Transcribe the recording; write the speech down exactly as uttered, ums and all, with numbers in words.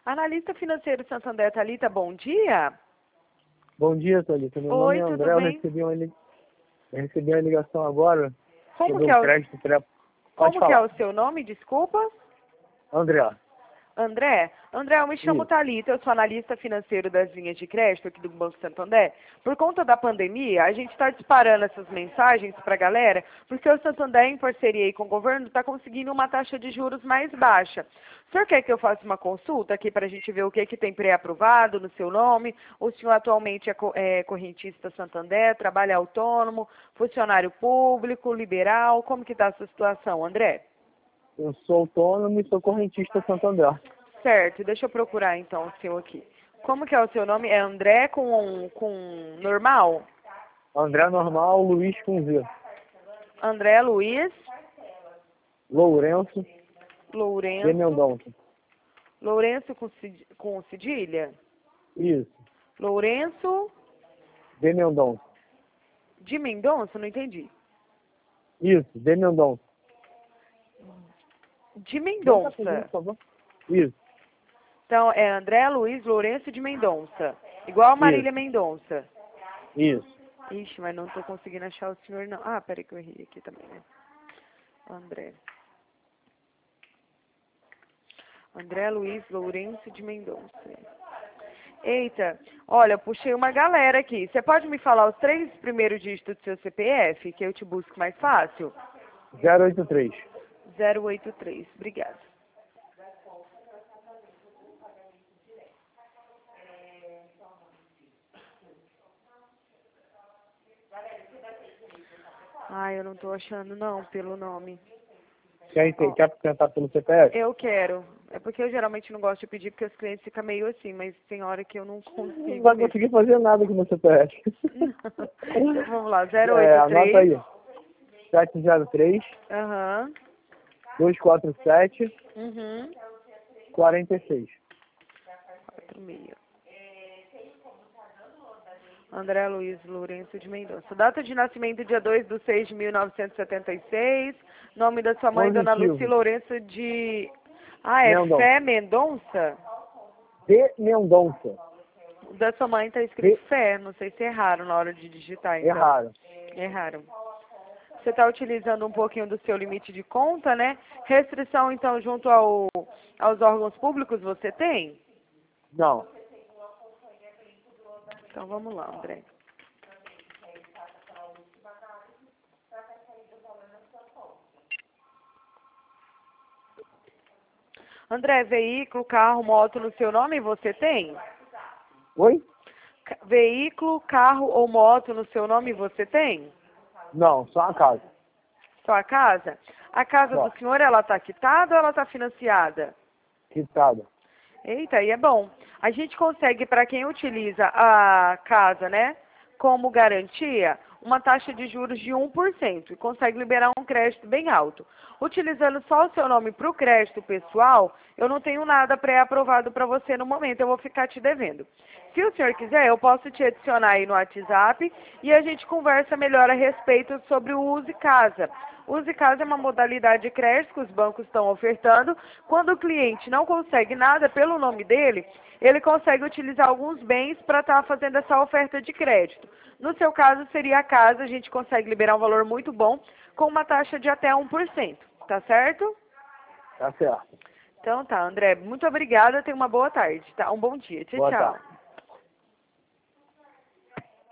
Analista financeiro Santander, Thalita, bom dia. Bom dia, Thalita. Meu Oi, nome é tudo André. Eu bem? recebi, uma, li- eu recebi uma ligação agora Como sobre que é um o, crédito pré... Pode como que é falar. o seu nome, desculpa? André. André? André, eu me chamo Isso. Thalita, eu sou analista financeiro das linhas de crédito aqui do Banco Santander. Por conta da pandemia, a gente está disparando essas mensagens para a galera, porque o Santander, em parceria aí com o governo, está conseguindo uma taxa de juros mais baixa. O senhor quer que eu faça uma consulta aqui para a gente ver o que, que tem pré-aprovado no seu nome? O senhor atualmente é, co é correntista Santander, trabalha autônomo, funcionário público, liberal? Como que está a sua situação, André? Eu sou autônomo e sou correntista Santander. Certo, deixa eu procurar então o seu aqui. Como que é o seu nome? É André com, com normal? André normal, Luiz com Z. André Luiz Lourenço de Lourenço. Mendonça. Lourenço com, cid- com cedilha? Isso. Lourenço De Mendonça. de Mendonça? Não entendi. Isso, de Mendonça. De Dá um cafezinho, Mendonça. por favor. Isso, Então é André Luiz Lourenço de Mendonça. Igual a Marília Mendonça. isso. Ixi, mas não estou conseguindo achar o senhor não. Ah, peraí que eu errei aqui também, né? André. André Luiz Lourenço de Mendonça. Eita, olha, eu puxei uma galera aqui. Você pode me falar os três primeiros dígitos do seu C P F, que eu te busco mais fácil? zero oito três. zero oito três, obrigada. Ai, eu não tô achando não, pelo nome. Quer, Ó, quer tentar pelo C P F? eu quero. É porque eu geralmente não gosto de pedir, porque os clientes ficam meio assim, mas tem hora que eu não Não consigo vai mesmo. conseguir fazer nada com o meu C P F. Então vamos lá, zero É, oito anota três. aí. sete zero três, Aham. dois quatro sete, Uhum. quarenta e seis. quatro seis. André Luiz Lourenço de Mendonça. Data de nascimento, dia dois de seis de mil novecentos e setenta e seis. Nome da sua mãe, Dona Positivo. Luci Lourenço de... Ah, é Mendonça. Fé Mendonça? De Mendonça. Da sua mãe tá escrito De... Fé. Não sei se erraram na hora de digitar, então. Erraram. Erraram. Você está utilizando um pouquinho do seu limite de conta, né? Restrição, então, junto ao, aos órgãos públicos você tem? Não. Então, vamos lá, André. André, veículo, carro, moto no seu nome você tem? Oi? Ca- Veículo, carro ou moto no seu nome você tem? Não, só a casa. Só a casa? A casa Só. do senhor, ela está quitada ou ela está financiada? Quitada. Eita, aí é bom. A gente consegue, para quem utiliza a casa, né, como garantia, uma taxa de juros de um por cento e consegue liberar um crédito bem alto. Utilizando só o seu nome para o crédito pessoal, eu não tenho nada pré-aprovado para você no momento, eu vou ficar te devendo. Se o senhor quiser, eu posso te adicionar aí no WhatsApp e a gente conversa melhor a respeito sobre o Use Casa. Use Casa é uma modalidade de crédito que os bancos estão ofertando. Quando o cliente não consegue nada pelo nome dele, ele consegue utilizar alguns bens para estar fazendo essa oferta de crédito. No seu caso, seria a casa, a gente consegue liberar um valor muito bom, com uma taxa de até um por cento. Tá certo? Tá certo. Então tá, André, muito obrigada, tenha uma boa tarde, tá? Um bom dia. Tchau, Boa tchau. tarde.